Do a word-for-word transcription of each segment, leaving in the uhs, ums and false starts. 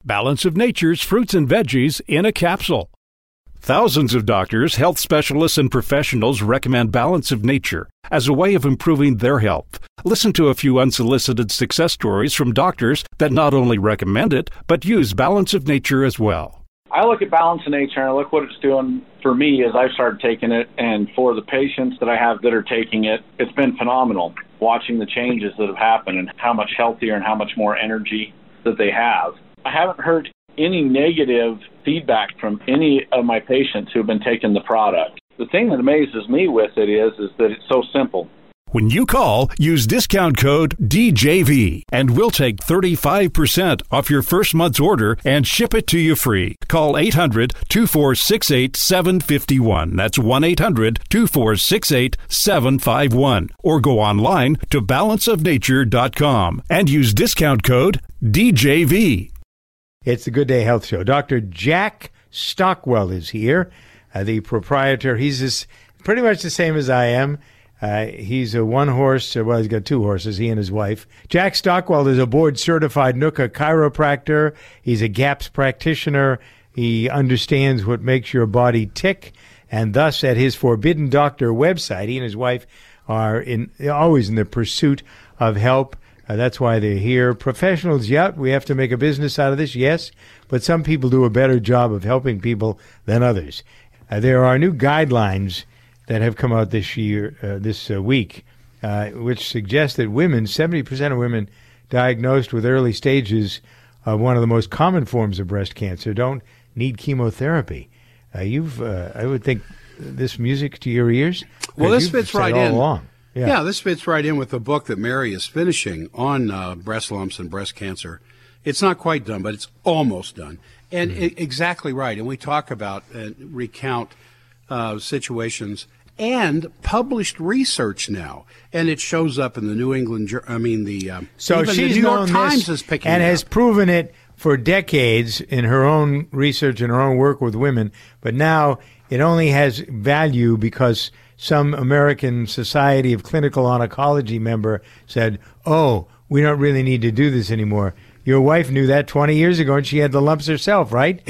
Balance of Nature's fruits and veggies in a capsule. Thousands of doctors, health specialists, and professionals recommend Balance of Nature as a way of improving their health. Listen to a few unsolicited success stories from doctors that not only recommend it, but use Balance of Nature as well. I look at Balance of Nature and I look what it's doing for me as I've started taking it, and for the patients that I have that are taking it, it's been phenomenal watching the changes that have happened and how much healthier and how much more energy that they have. I haven't heard any negative feedback from any of my patients who have been taking the product. The thing that amazes me with it is, is that it's so simple. When you call, use discount code D J V, and we'll take thirty-five percent off your first month's order and ship it to you free. Call eight hundred, two four six eight, seven five one. That's one eight hundred, two four six eight, seven five one. Or go online to balance of nature dot com and use discount code D J V. It's the Good Day Health Show. Doctor Jack Stockwell is here, uh, the proprietor. He's this, pretty much the same as I am. Uh, he's a one-horse, well, he's got two horses, he and his wife. Jack Stockwell is a board-certified N U C A chiropractor. He's a GAPS practitioner. He understands what makes your body tick, and thus at his Forbidden Doctor website, he and his wife are in always in the pursuit of help. Uh, that's why they're here. Professionals, yeah, we have to make a business out of this, yes, but some people do a better job of helping people than others. Uh, there are new guidelines that have come out this year, uh, this uh, week, uh, which suggest that women, seventy percent of women diagnosed with early stages of one of the most common forms of breast cancer don't need chemotherapy. Uh, you've, uh, I would think, this music to your ears? Well, this fits right in. Along. Yeah. yeah, this fits right in with the book that Mary is finishing on uh, breast lumps and breast cancer. It's not quite done, but it's almost done. And mm-hmm. I- exactly right. And we talk about and uh, recount uh, situations and published research now, and it shows up in the New England. I mean, the um, so even she's the New York known Times this is picking and it has up. proven it for decades in her own research and her own work with women. But now it only has value because some American Society of Clinical Oncology member said, "Oh, we don't really need to do this anymore." Your wife knew that twenty years ago, and she had the lumps herself, right?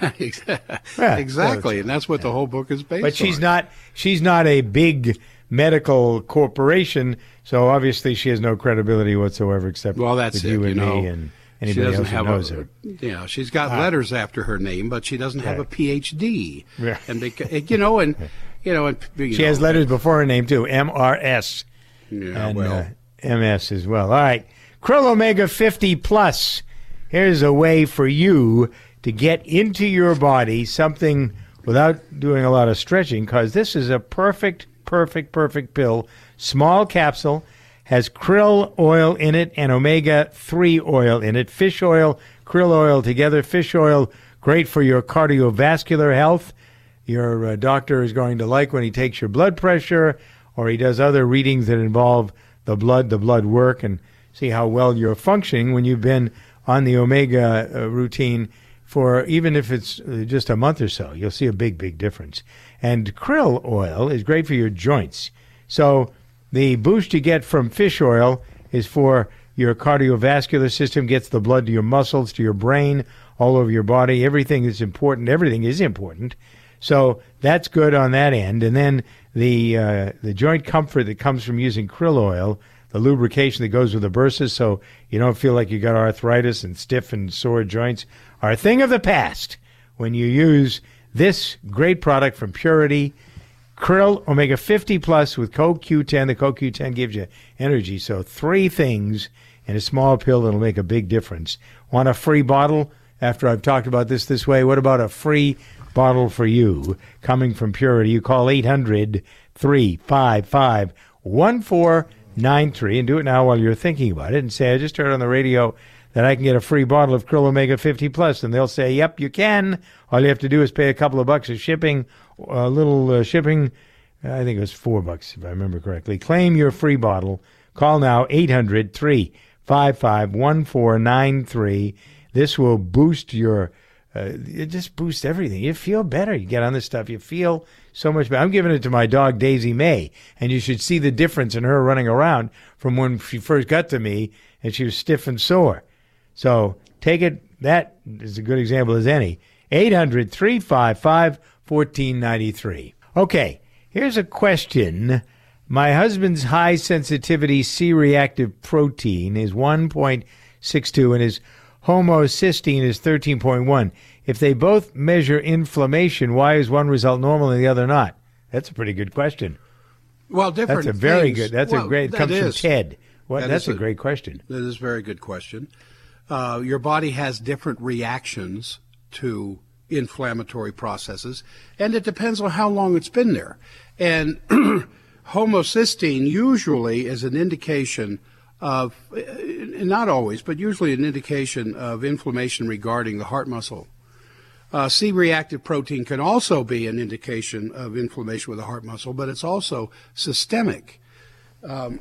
yeah, exactly, so and that's what the whole book is based on. But she's not she's not a big medical corporation, so obviously she has no credibility whatsoever except well, that's with it, you and you know, me and anybody else who knows a, her. Yeah, she's got uh, letters after her name, but she doesn't have yeah. a P H D. Yeah. And beca- you know, and you know, and you she know, has letters before her name too, M R S, yeah, and well, uh, M S as well. All right, Krill Omega fifty Plus. Here's a way for you to get into your body something without doing a lot of stretching, because this is a perfect, perfect, perfect pill. Small capsule, has krill oil in it and omega three oil in it. Fish oil, krill oil together. Fish oil, great for your cardiovascular health. Your uh, doctor is going to like when he takes your blood pressure or he does other readings that involve the blood, the blood work, and see how well you're functioning when you've been on the omega uh, routine for even if it's uh, just a month or so. You'll see a big, big difference. And krill oil is great for your joints. So the boost you get from fish oil is for your cardiovascular system, gets the blood to your muscles, to your brain, all over your body. Everything is important. Everything is important. So that's good on that end. And then the uh, the joint comfort that comes from using krill oil, the lubrication that goes with the bursa so you don't feel like you got arthritis and stiff and sore joints, are a thing of the past when you use this great product from Purity, Krill Omega fifty Plus with Co Q ten. The Co Q ten gives you energy. So three things in a small pill that'll make a big difference. Want a free bottle after I've talked about this this way? What about a free bottle for you coming from Purity? You call eight hundred, three five five, one four nine three and do it now while you're thinking about it and say, I just heard on the radio that I can get a free bottle of Krill Omega fifty Plus, and they'll say, yep, you can. All you have to do is pay a couple of bucks of shipping, a little uh, shipping. I think it was four bucks if I remember correctly. Claim your free bottle. Call now, eight hundred, three five five, one four nine three. This will boost your, uh, it just boosts everything. You feel better. You get on this stuff. You feel so much better. I'm giving it to my dog, Daisy May, and you should see the difference in her running around from when she first got to me and she was stiff and sore. So take it. That is a good example as any. eight hundred, three five five, one four nine three. Okay, here's a question. My husband's high sensitivity C-reactive protein is one point six two and his homocysteine is thirteen point one. If they both measure inflammation, why is one result normal and the other not? That's a pretty good question. Well, different That's a very things. good. That's well, a great. It that comes is. from Ted. What? That That's a, a great question. That is a very good question. Uh, your body has different reactions to inflammatory processes, and it depends on how long it's been there. And homocysteine usually is an indication of, not always, but usually an indication of inflammation regarding the heart muscle. Uh, C-reactive protein can also be an indication of inflammation with the heart muscle, but it's also systemic. Um,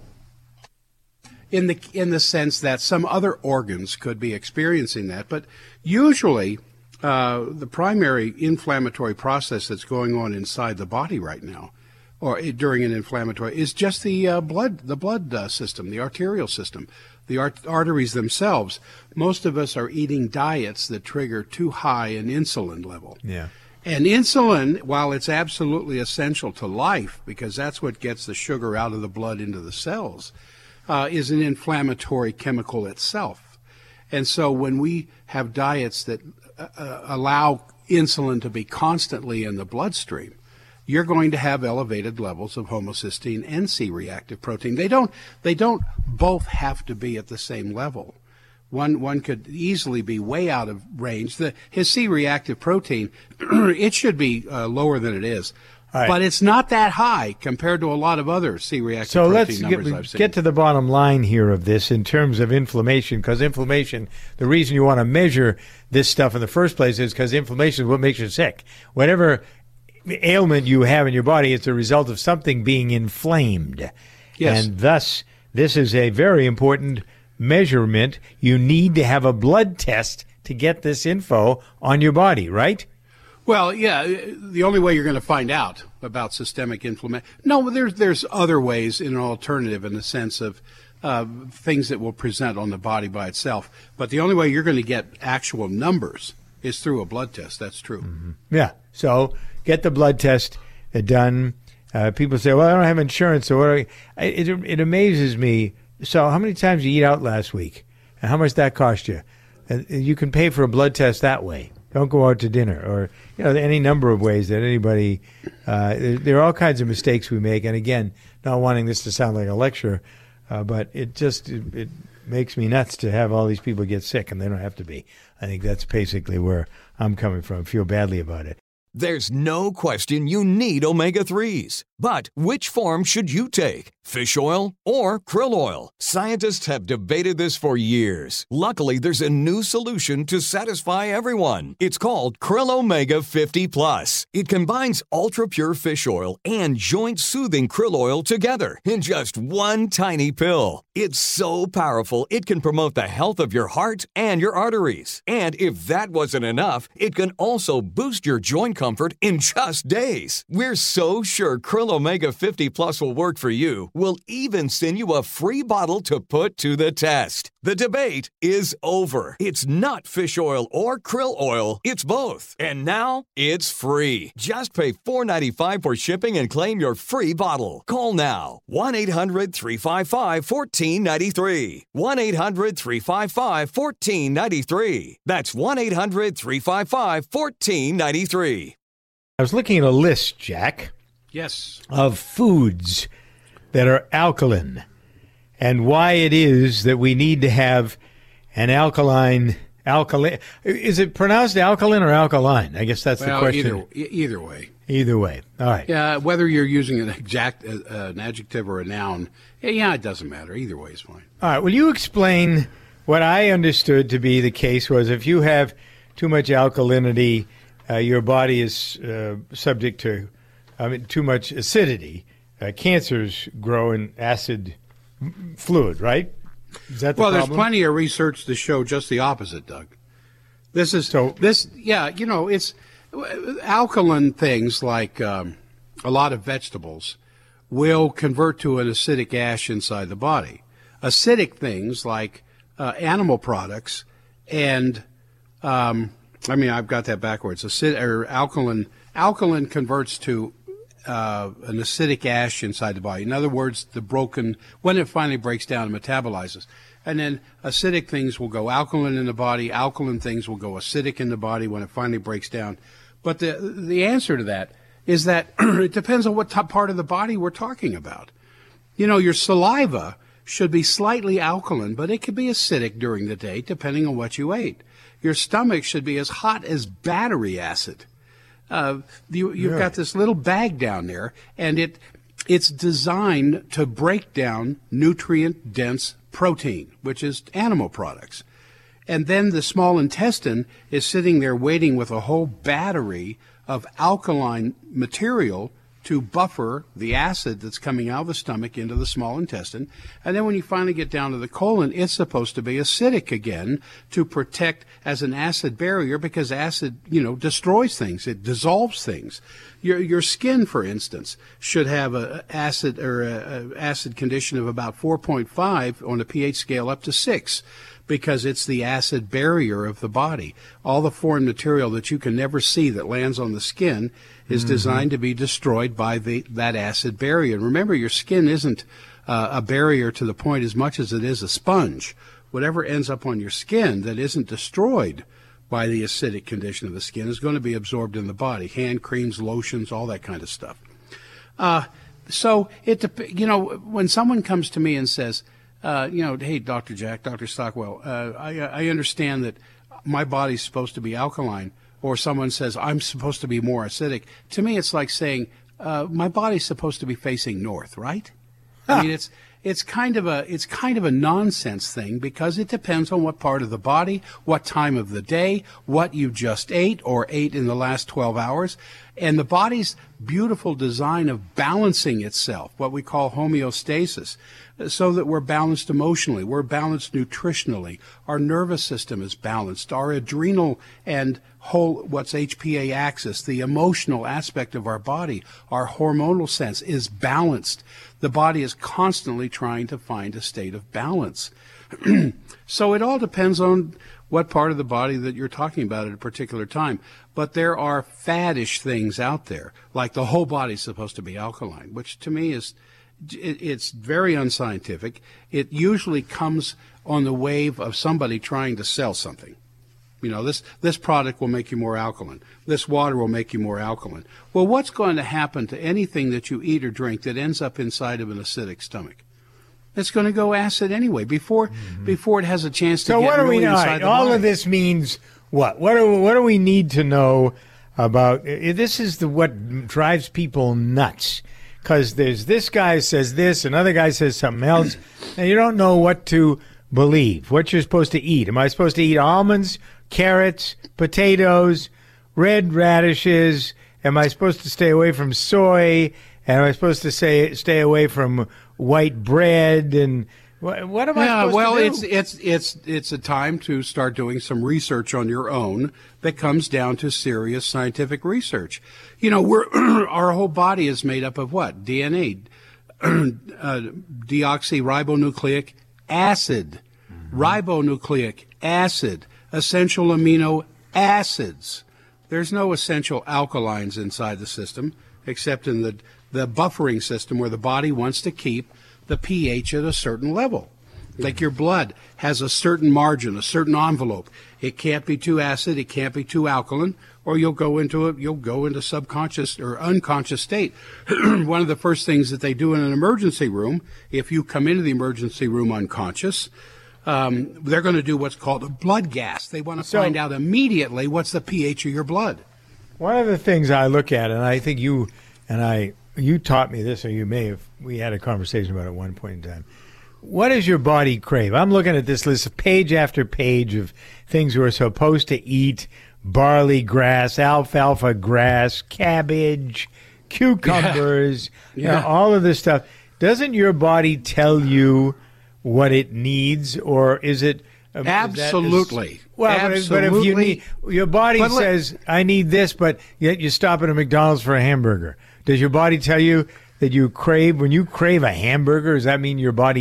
in the in the sense that some other organs could be experiencing that, but usually uh, the primary inflammatory process that's going on inside the body right now, or during an inflammatory, is just the uh, blood the blood uh, system, the arterial system, the art- arteries themselves. Most of us are eating diets that trigger too high an insulin level. Yeah. And insulin, while it's absolutely essential to life, because that's what gets the sugar out of the blood into the cells, uh, is an inflammatory chemical itself. And so when we have diets that uh, allow insulin to be constantly in the bloodstream, you're going to have elevated levels of homocysteine and C-reactive protein. They don't, they don't both have to be at the same level. One one could easily be way out of range. The, his C-reactive protein, it should be uh, lower than it is. Right. But it's not that high compared to a lot of other C-reactive so protein let's numbers get, I've seen. get to the bottom line here of this in terms of inflammation, because inflammation, the reason you want to measure this stuff in the first place is because inflammation is what makes you sick. Whatever ailment you have in your body, it's a result of something being inflamed. Yes. And thus, this is a very important measurement. You need to have a blood test to get this info on your body, right? Well, yeah, the only way you're going to find out about systemic inflammation. No, there's there's other ways in an alternative in the sense of uh, things that will present on the body by itself. But the only way you're going to get actual numbers is through a blood test. That's true. Mm-hmm. Yeah. So get the blood test done. Uh, people say, well, I don't have insurance. So what do I, it, it amazes me. So how many times did you eat out last week? And how much that cost you? And you can pay for a blood test that way. Don't go out to dinner, or you know, any number of ways that anybody. Uh, there, there are all kinds of mistakes we make, and again, not wanting this to sound like a lecture, uh, but it just it, it makes me nuts to have all these people get sick, and they don't have to be. I think that's basically where I'm coming from. I feel badly about it. There's no question you need omega threes. But which form should you take? Fish oil or krill oil? Scientists have debated this for years. Luckily, there's a new solution to satisfy everyone. It's called Krill Omega fifty plus. It combines ultra-pure fish oil and joint-soothing krill oil together in just one tiny pill. It's so powerful, it can promote the health of your heart and your arteries. And if that wasn't enough, it can also boost your joint comfort in just days. We're so sure Krill Omega fifty plus will work for you. We'll even send you a free bottle to put to the test. The debate is over. It's not fish oil or krill oil. It's both. And now it's free. Just pay four dollars and ninety-five cents for shipping and claim your free bottle. Call now. one eight hundred three five five one four nine three. one eight hundred three five five one four nine three. That's one eight hundred three five five one four nine three. I was looking at a list, Jack. Yes. Of foods that are alkaline and why it is that we need to have an alkaline alkaline. Is it pronounced alkaline or alkaline? I guess that's well, the question. Either, either way. Either way. All right. Yeah, whether you're using an exact uh, an adjective or a noun, yeah, it doesn't matter. Either way is fine. All right. Will you explain what I understood to be the case was if you have too much alkalinity, uh, your body is uh, subject to I mean, too much acidity. Uh, cancers grow in acid fluid, right? Is that the well, problem? There's plenty of research to show just the opposite, Doug. This is so. This, yeah, you know, it's alkaline things like um, a lot of vegetables will convert to an acidic ash inside the body. Acidic things like uh, animal products and um, I mean I've got that backwards. Acid or alkaline alkaline converts to uh, an acidic ash inside the body. In other words, the broken when it finally breaks down and metabolizes. And then acidic things will go alkaline in the body. Alkaline things will go acidic in the body when it finally breaks down. But the the answer to that is that it depends on what top part of the body we're talking about. You know, your saliva should be slightly alkaline, but it could be acidic during the day, depending on what you ate. Your stomach should be as hot as battery acid. Uh, you, you've yeah. got this little bag down there, and it it's designed to break down nutrient-dense protein, which is animal products. And then the small intestine is sitting there waiting with a whole battery of alkaline material to buffer the acid that's coming out of the stomach into the small intestine. And then when you finally get down to the colon, it's supposed to be acidic again to protect as an acid barrier, because acid, you know, destroys things. It dissolves things. Your your skin, for instance, should have a acid or a, a acid condition of about four point five on a pH scale up to six. Because it's the acid barrier of the body. All the foreign material that you can never see that lands on the skin is mm-hmm. designed to be destroyed by the, that acid barrier. And remember, your skin isn't uh, a barrier to the point as much as it is a sponge. Whatever ends up on your skin that isn't destroyed by the acidic condition of the skin is going to be absorbed in the body. Hand creams, lotions, all that kind of stuff. Uh, so, it you know, when someone comes to me and says, Uh, you know, hey, Doctor Jack, Doctor Stockwell, uh, I, I understand that my body's supposed to be alkaline, or someone says I'm supposed to be more acidic. To me, it's like saying uh, my body's supposed to be facing north, right? I mean, it's it's kind of a it's kind of a nonsense thing, because it depends on what part of the body, what time of the day, what you just ate or ate in the last twelve hours, and the body's beautiful design of balancing itself, what we call homeostasis, so that we're balanced emotionally, we're balanced nutritionally, our nervous system is balanced, our adrenal and whole, what's H P A axis, the emotional aspect of our body, our hormonal sense is balanced. The body is constantly trying to find a state of balance. So it all depends on what part of the body that you're talking about at a particular time. But there are faddish things out there, like the whole body's supposed to be alkaline, which to me is, it, it's very unscientific. It usually comes on the wave of somebody trying to sell something. You know, this, this product will make you more alkaline. This water will make you more alkaline. Well, what's going to happen to anything that you eat or drink that ends up inside of an acidic stomach? It's going to go acid anyway before mm-hmm. before it has a chance to so get what do really we know? inside the all body. Of this means what? What do what do we need to know about? This is the what drives people nuts, because there's this guy says this, another guy says something else, and you don't know what to believe. What you're supposed to eat? Am I supposed to eat almonds, carrots, potatoes, red radishes? Am I supposed to stay away from soy? And am I supposed to say stay away from white bread? And what, what am I yeah, supposed well, to do? it's it's it's it's a time to start doing some research on your own that comes down to serious scientific research. You know, we're our whole body is made up of what? D N A, uh, deoxyribonucleic acid, mm-hmm. ribonucleic acid, essential amino acids. There's no essential alkalines inside the system, except in the the buffering system where the body wants to keep the pH at a certain level. Like your blood has a certain margin, a certain envelope. It can't be too acid, it can't be too alkaline, or you'll go into a, you'll go into subconscious or unconscious state. One of the first things that they do in an emergency room, if you come into the emergency room unconscious, um, they're going to do what's called a blood gas. They want to So- find out immediately what's the pH of your blood. One of the things I look at, and I think you and I, you taught me this, or you may have, we had a conversation about it at one point in time. What does your body crave? I'm looking at this list, page after page of things we're supposed to eat: barley grass, alfalfa grass, cabbage, cucumbers, Yeah. you know, Yeah. all of this stuff. Doesn't your body tell you what it needs, or is it? Uh, is that- Absolutely. Well, but if- but if you Absolutely. need, your body But let- says, I need this, but yet you stop at a McDonald's for a hamburger. Does your body tell you that you crave, when you crave a hamburger, does that mean your body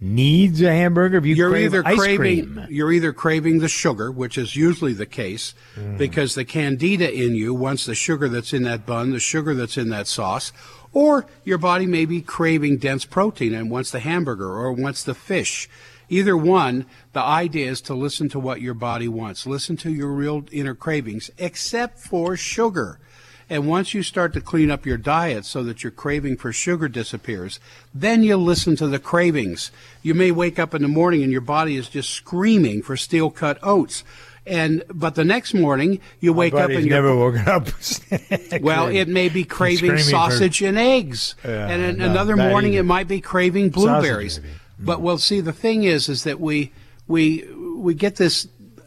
needs a hamburger? If you you're crave either ice craving cream. you're either craving the sugar, which is usually the case, mm. because the candida in you wants the sugar that's in that bun, the sugar that's in that sauce, or your body may be craving dense protein and wants the hamburger or wants the fish. Either one, the idea is to listen to what your body wants. Listen to your real inner cravings, except for sugar. And once you start to clean up your diet so that your craving for sugar disappears, then you listen to the cravings. You may wake up in the morning and your body is just screaming for steel-cut oats. And but the next morning you wake up and you're never woken up. well, it may be craving sausage for, and eggs, uh, and an, no, another morning either. It might be craving blueberries. Mm. But well, see, the thing is, is that we we we get this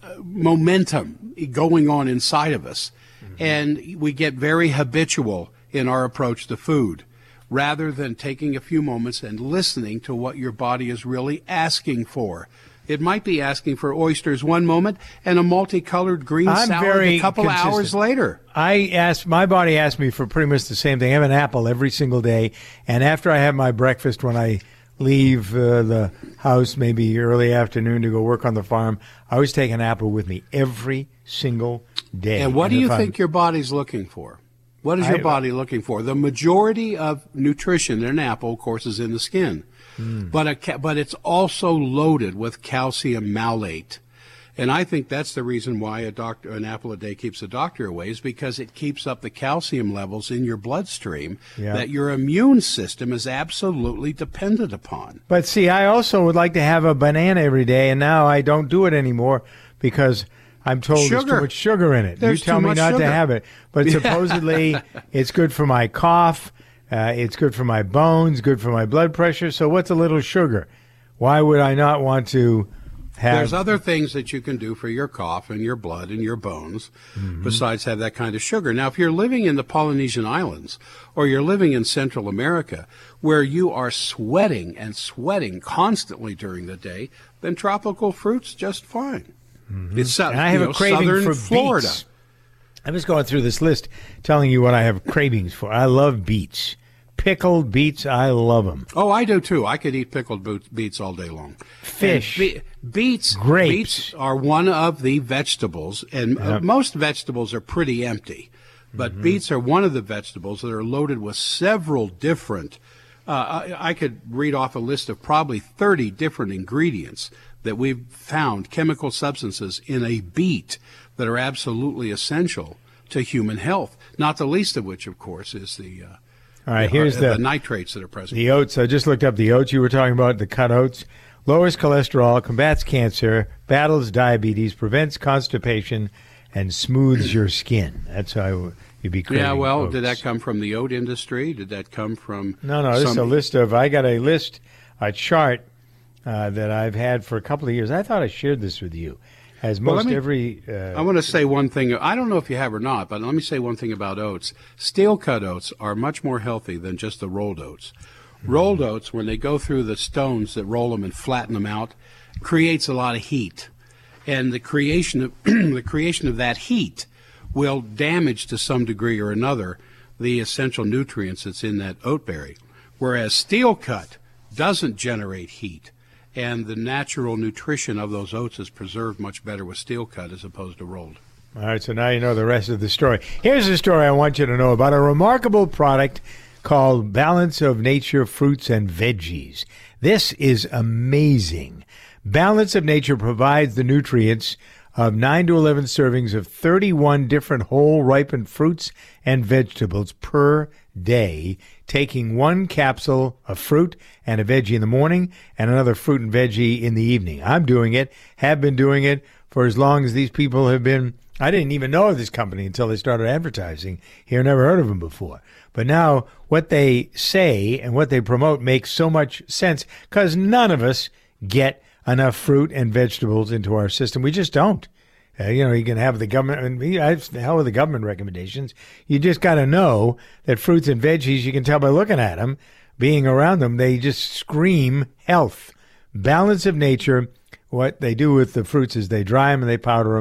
momentum going on inside of us. And we get very habitual in our approach to food, rather than taking a few moments and listening to what your body is really asking for. It might be asking for oysters one moment and a multicolored green I'm salad very a couple consistent. hours later. I ask, my body asks me for pretty much the same thing. I have an apple every single day, and after I have my breakfast, when I leave uh, the house, maybe early afternoon to go work on the farm, I always take an apple with me every single day. And what and do you I'm, think your body's looking for? What is your I, body looking for? The majority of nutrition in an apple, of course, is in the skin. Mm. But a, but it's also loaded with calcium malate. And I think that's the reason why a doctor, an apple a day keeps the doctor away, is because it keeps up the calcium levels in your bloodstream yeah. that your immune system is absolutely dependent upon. But see, I also would like to have a banana every day, and now I don't do it anymore because I'm told sugar. there's too much sugar in it. There's you tell too me much not sugar. to have it. But supposedly it's good for my cough, uh, it's good for my bones, good for my blood pressure. So what's a little sugar? Why would I not want to have... There's other things that you can do for your cough and your blood and your bones mm-hmm. besides have that kind of sugar. Now, if you're living in the Polynesian Islands or you're living in Central America where you are sweating and sweating constantly during the day, then tropical fruit's just fine. Mm-hmm. It's and I have you know, a craving southern for Florida. Beets. I was going through this list telling you what I have cravings for. I love beets. Pickled beets, I love them. Oh, I do too. I could eat pickled beets all day long. Fish, be- beets, grapes beets are one of the vegetables, and yep. uh, most vegetables are pretty empty. But mm-hmm. beets are one of the vegetables that are loaded with several different. Uh, I, I could read off a list of probably thirty different ingredients that we've found, chemical substances in a beet that are absolutely essential to human health. Not the least of which, of course, is the. Uh, All right, here's the, the nitrates that are present. The oats. I just looked up the oats you were talking about, the cut oats. Lowers cholesterol, combats cancer, battles diabetes, prevents constipation, and smooths your skin. That's how you'd be craving Yeah, well, oats. Did that come from the oat industry? Did that come from... No, no, this some... is a list of... I got a list, a chart uh, that I've had for a couple of years. I thought I shared this with you. As most well, me, every... Uh, I want to say one thing. I don't know if you have or not, but let me say one thing about oats. Steel-cut oats are much more healthy than just the rolled oats. Mm-hmm. Rolled oats, when they go through the stones that roll them and flatten them out, creates a lot of heat. And the creation of the creation of that heat will damage to some degree or another the essential nutrients that's in that oat berry. Whereas steel-cut doesn't generate heat. And the natural nutrition of those oats is preserved much better with steel cut as opposed to rolled. All right, so now you know the rest of the story. Here's the story I want you to know about, a remarkable product called Balance of Nature Fruits and Veggies. This is amazing. Balance of Nature provides the nutrients of nine to eleven servings of thirty-one different whole ripened fruits and vegetables per day, taking one capsule of fruit and a veggie in the morning and another fruit and veggie in the evening. I'm doing it, have been doing it for as long as these people have been. I didn't even know of this company until they started advertising here. Never heard of them before. But now what they say and what they promote makes so much sense because none of us get enough fruit and vegetables into our system. We just don't. Uh, you know, you can have the government, I mean, the hell with the government recommendations. You just got to know that fruits and veggies, you can tell by looking at them, being around them, they just scream health. Balance of Nature, what they do with the fruits is they dry them and they powder them.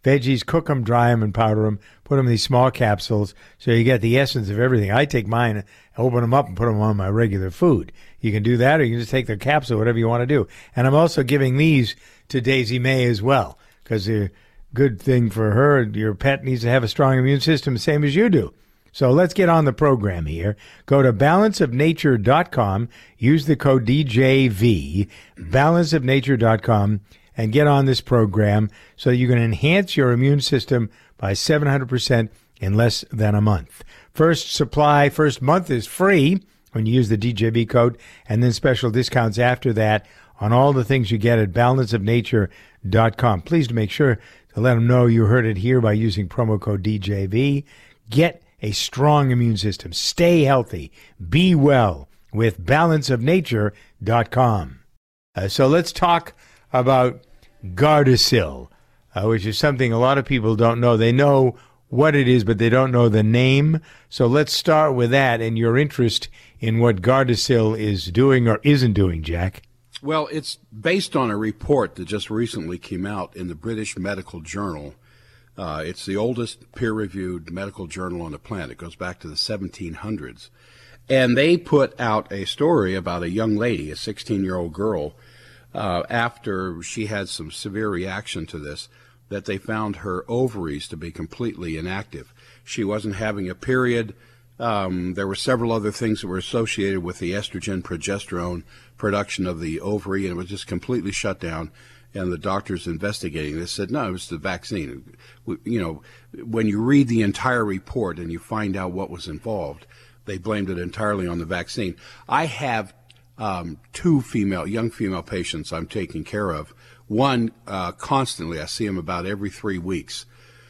veggies, cook them, dry them, and powder them. Put them in these small capsules so you get the essence of everything. I take mine, open them up, and put them on my regular food. You can do that, or you can just take the capsule, whatever you want to do. And I'm also giving these to Daisy May as well, because they're a good thing for her. Your pet needs to have a strong immune system, the same as you do. So let's get on the program here. Go to balance of nature dot com, use the code D J V, balance of nature dot com, and get on this program so you can enhance your immune system by seven hundred percent in less than a month. First supply, first month is free when you use the D J V code, and then special discounts after that on all the things you get at balance of nature dot com. Please make sure to let them know you heard it here by using promo code D J V. Get a strong immune system. Stay healthy. Be well with balance of nature dot com. Uh, so let's talk about Gardasil, uh, which is something a lot of people don't know. They know what it is, but they don't know the name. So let's start with that and your interest in what Gardasil is doing or isn't doing, Jack. Well, it's based on a report that just recently came out in the British Medical Journal. Uh, it's the oldest peer-reviewed medical journal on the planet. It goes back to the seventeen hundreds. And they put out a story about a young lady, a sixteen-year-old girl, uh, after she had some severe reaction to this, that they found her ovaries to be completely inactive. She wasn't having a period. Um, there were several other things that were associated with the estrogen, progesterone production of the ovary, and it was just completely shut down. And the doctors investigating this said, no, it was the vaccine. You know, when you read the entire report and you find out what was involved, they blamed it entirely on the vaccine. I have um, two female, young female patients I'm taking care of. One, uh, constantly, I see him about every three weeks,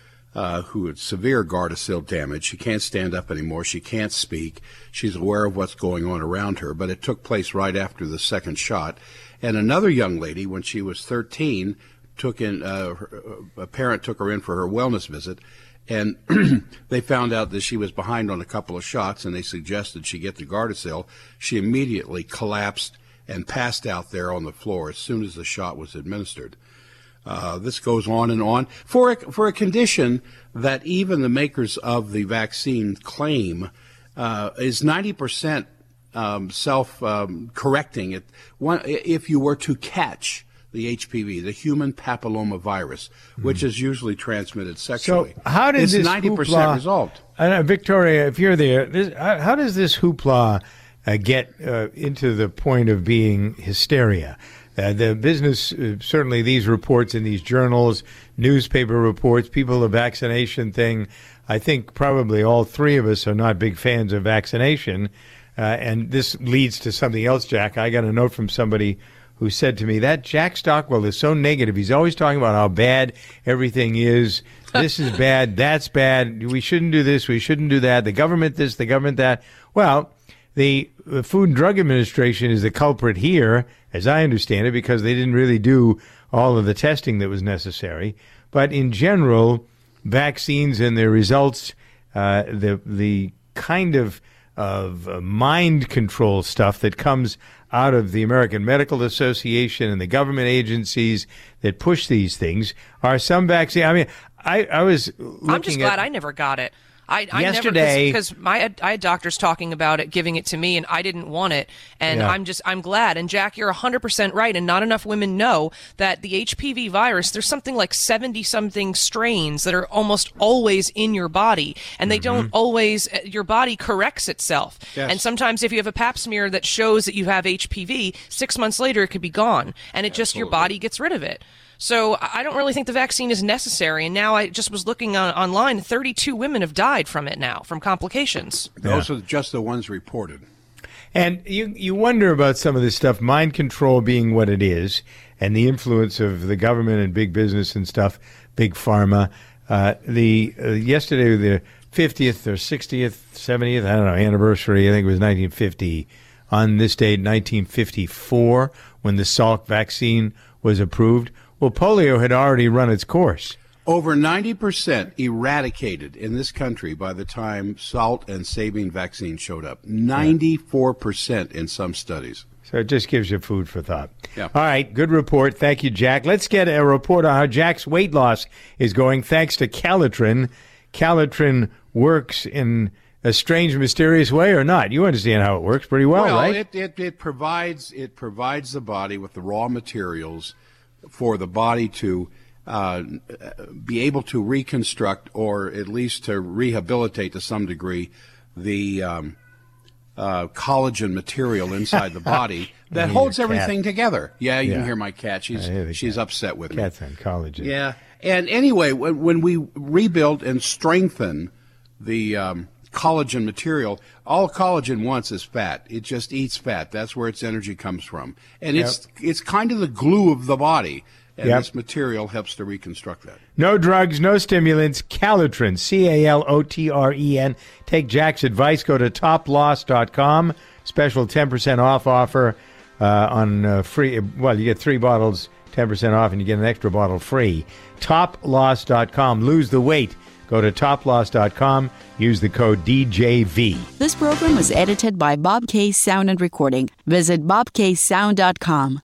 uh, who had severe Gardasil damage. She can't stand up anymore. She can't speak. She's aware of what's going on around her, but it took place right after the second shot. And another young lady, when she was thirteen, took in, uh, her, a parent took her in for her wellness visit, and they found out that she was behind on a couple of shots, and they suggested she get the Gardasil. She immediately collapsed and passed out there on the floor as soon as the shot was administered. Uh, this goes on and on for a, for a condition that even the makers of the vaccine claim uh, is ninety percent um, self-correcting. Um, it, one, if you were to catch the H P V, the human papillomavirus, mm. which is usually transmitted sexually, so how did it's this ninety percent hoopla, resolved. Uh, Victoria, if you're there, this, how does this hoopla uh, get uh, into the point of being hysteria? Uh, the business, uh, certainly these reports in these journals, newspaper reports, people, the vaccination thing, I think probably all three of us are not big fans of vaccination. Uh, and this leads to something else, Jack. I got a note from somebody who said to me, that Jack Stockwell is so negative. He's always talking about how bad everything is. This is bad. That's bad. We shouldn't do this. We shouldn't do that. The government this, the government that. Well, the Food and Drug Administration is the culprit here, as I understand it, because they didn't really do all of the testing that was necessary. But in general, vaccines and their results, uh, the the kind of of uh, mind control stuff that comes out of the American Medical Association and the government agencies that push these things are some vaccine. I mean, I, I was looking I'm just glad at, I never got it. I, I yesterday, because my I had doctors talking about it, giving it to me, and I didn't want it. And yeah. I'm just I'm glad. And Jack, you're one hundred percent right. And not enough women know that the H P V virus, there's something like seventy something strains that are almost always in your body, and they mm-hmm. don't always. Your body corrects itself. Yes. And sometimes if you have a pap smear that shows that you have H P V, six months later it could be gone, and it Absolutely. just your body gets rid of it. So I don't really think the vaccine is necessary. And now I just was looking on, online, thirty-two women have died from it now, from complications. Those yeah. are just the ones reported. And you, you wonder about some of this stuff, mind control being what it is, and the influence of the government and big business and stuff, big pharma. Uh, the uh, yesterday, the fiftieth or sixtieth, seventieth, I don't know, anniversary, I think it was nineteen fifty, on this date, nineteen fifty-four, when the Salk vaccine was approved. Well, polio had already run its course. Over ninety percent eradicated in this country by the time Salt and Sabin vaccine showed up. ninety-four percent in some studies. So it just gives you food for thought. Yeah. All right, good report. Thank you, Jack. Let's get a report on how Jack's weight loss is going thanks to Calitrin. Calitrin works in a strange, mysterious way or not? You understand how it works pretty well, well right? It, it, it provides it provides the body with the raw materials for the body to uh, be able to reconstruct or at least to rehabilitate to some degree the um, uh, collagen material inside the body that holds everything together. Yeah, you Yeah. can hear my cat. She's she's cat. upset with Cat's me. on collagen. Yeah, and anyway, when, when we rebuild and strengthen the um, collagen material, all collagen wants is fat. It just eats fat. That's where its energy comes from, and Yep. it's it's kind of the glue of the body. And Yep. this material helps to reconstruct that. No drugs, no stimulants. Calitrin, C A L O T R E N. Take Jack's advice. Go to top loss dot com. Special ten percent off offer uh, on uh, free. Well, you get three bottles, ten percent off, and you get an extra bottle free. top loss dot com. Lose the weight. Go to top loss dot com. Use the code D J V. This program was edited by Bob K Sound and Recording. Visit bob k sound dot com.